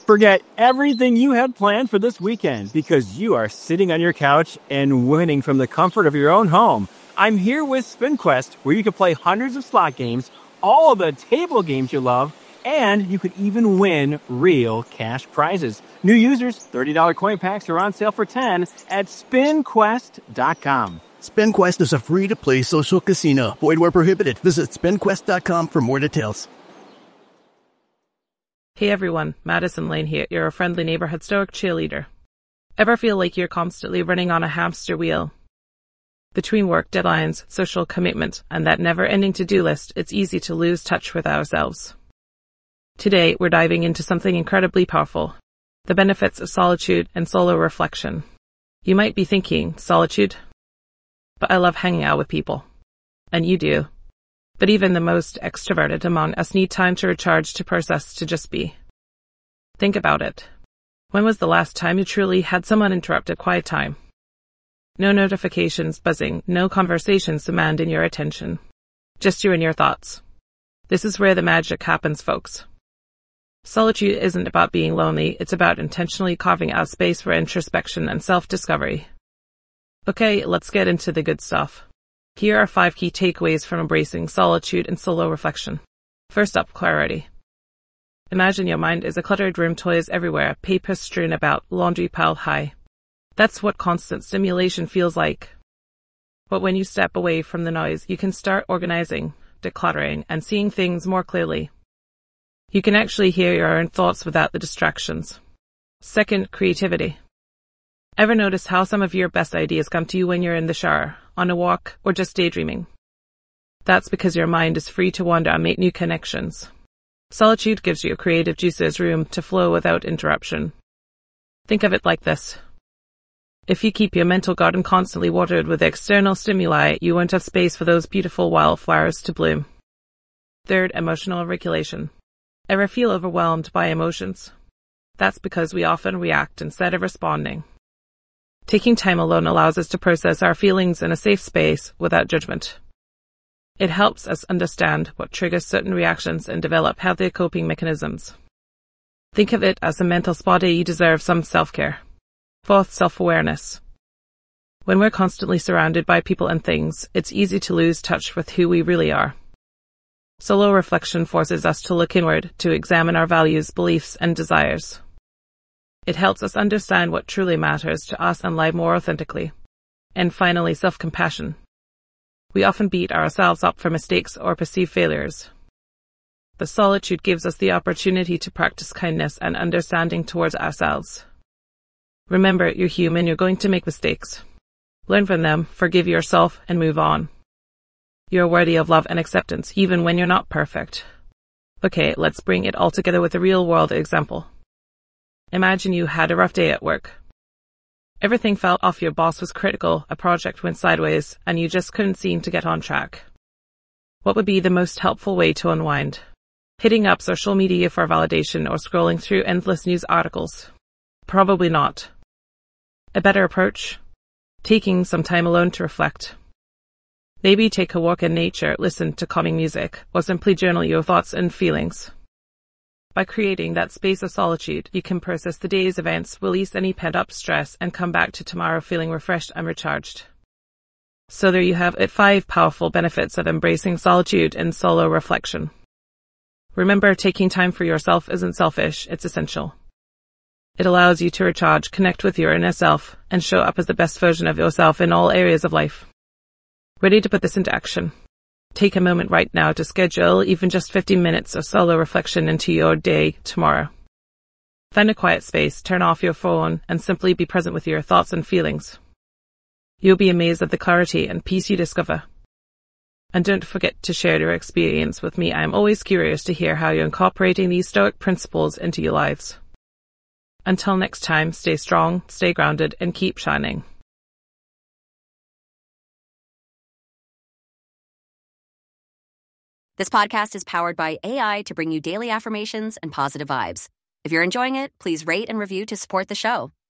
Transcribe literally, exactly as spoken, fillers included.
Forget everything you had planned for this weekend because you are sitting on your couch and winning from the comfort of your own home. I'm here with SpinQuest, where you can play hundreds of slot games, all of the table games you love, and you could even win real cash prizes. New users, thirty dollars coin packs are on sale for ten dollars at spin quest dot com. SpinQuest is a free-to-play social casino. Void where prohibited. Visit spin quest dot com for more details. Hey everyone, Madison Lane here, your friendly neighborhood Stoic cheerleader. Ever feel like you're constantly running on a hamster wheel? Between work, deadlines, social commitment, and that never-ending to-do list, it's easy to lose touch with ourselves. Today, we're diving into something incredibly powerful, the benefits of solitude and solo reflection. You might be thinking, solitude? But I love hanging out with people. And you do. But even the most extroverted among us need time to recharge, to process, to just be. Think about it. When was the last time you truly had some uninterrupted quiet time? No notifications buzzing, no conversations demanding your attention. Just you and your thoughts. This is where the magic happens, folks. Solitude isn't about being lonely, it's about intentionally carving out space for introspection and self-discovery. Okay, let's get into the good stuff. Here are five key takeaways from embracing solitude and solo reflection. First up, clarity. Imagine your mind is a cluttered room, toys everywhere, paper strewn about, laundry piled high. That's what constant stimulation feels like. But when you step away from the noise, you can start organizing, decluttering, and seeing things more clearly. You can actually hear your own thoughts without the distractions. Second, creativity. Ever notice how some of your best ideas come to you when you're in the shower, on a walk, or just daydreaming? That's because your mind is free to wander and make new connections. Solitude gives your creative juices room to flow without interruption. Think of it like this. If you keep your mental garden constantly watered with external stimuli, you won't have space for those beautiful wildflowers to bloom. Third, emotional regulation. Ever feel overwhelmed by emotions? That's because we often react instead of responding. Taking time alone allows us to process our feelings in a safe space without judgment. It helps us understand what triggers certain reactions and develop healthier coping mechanisms. Think of it as a mental spa day. You deserve some self-care. Fourth, self-awareness. When we're constantly surrounded by people and things, it's easy to lose touch with who we really are. Solo reflection forces us to look inward, to examine our values, beliefs, and desires. It helps us understand what truly matters to us and live more authentically. And finally, self-compassion. We often beat ourselves up for mistakes or perceived failures. The solitude gives us the opportunity to practice kindness and understanding towards ourselves. Remember, you're human, you're going to make mistakes. Learn from them, forgive yourself, and move on. You're worthy of love and acceptance, even when you're not perfect. Okay, let's bring it all together with a real-world example. Imagine you had a rough day at work. Everything felt off, your boss was critical, a project went sideways, and you just couldn't seem to get on track. What would be the most helpful way to unwind? Hitting up social media for validation or scrolling through endless news articles? Probably not. A better approach? Taking some time alone to reflect. Maybe take a walk in nature, listen to calming music, or simply journal your thoughts and feelings. By creating that space of solitude, you can process the day's events, release any pent-up stress, and come back to tomorrow feeling refreshed and recharged. So there you have it, five powerful benefits of embracing solitude and solo reflection. Remember, taking time for yourself isn't selfish, it's essential. It allows you to recharge, connect with your inner self, and show up as the best version of yourself in all areas of life. Ready to put this into action? Take a moment right now to schedule even just fifteen minutes of solo reflection into your day tomorrow. Find a quiet space, turn off your phone, and simply be present with your thoughts and feelings. You'll be amazed at the clarity and peace you discover. And don't forget to share your experience with me. I'm always curious to hear how you're incorporating these Stoic principles into your lives. Until next time, stay strong, stay grounded, and keep shining. This podcast is powered by A I to bring you daily affirmations and positive vibes. If you're enjoying it, please rate and review to support the show.